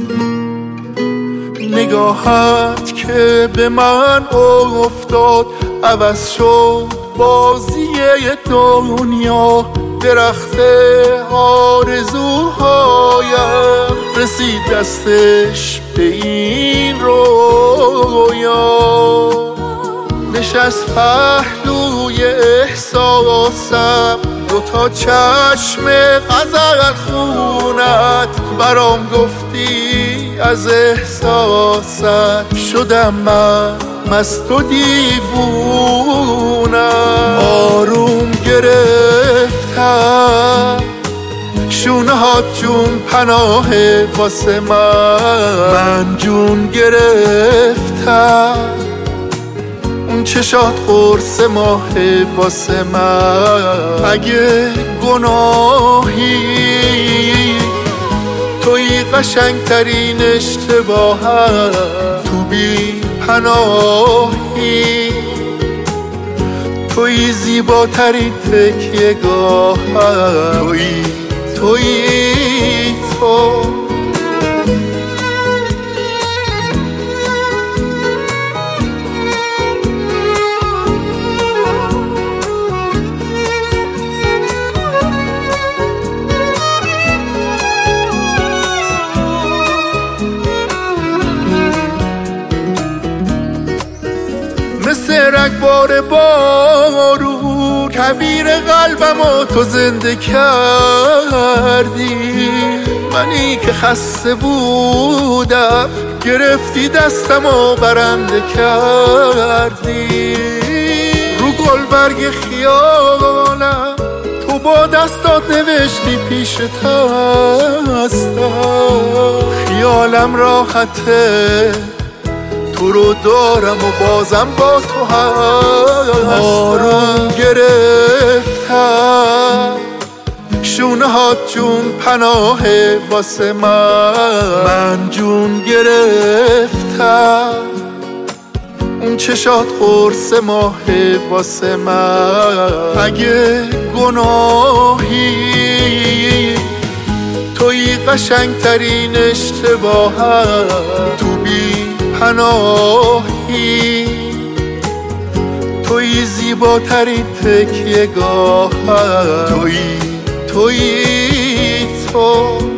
نگاهت که به من افتاد عوض شد بازی دنیا. درخت آرزوهایم رسید دستش به این رویا. نشست پهلوی احساسم دوتا چشم غزل خونت. برام گفتی از احساست شدم من مست و دیوونم. آروم گرفتم شونه هات جون پناه واسه من جون گرفتم. اون چشات قرص ماه واسه من. اگه گناهی توی قشنگترین اشتباهم، تو بی پناهی توی زیباترین تکیه‌گاهم. توی مثل رگبار بارون کویر قلبمو تو زنده کردی. منی که خسته بودم گرفتی دستمو برنده کردی. رو گلبرگ خیالم تو با دستات نوشتی پیشت هستم. خیالم راحته تو رو دارم و بازم با تو هستم. آروم گرفتم شونه هات جون پناه واسه من جون گرفتم. اون چشات قرص ماه واسه من. اگه گناهی توی قشنگترین اشتباهم، تو بی پناهی توی زیباترین تکیه‌گاهم. توی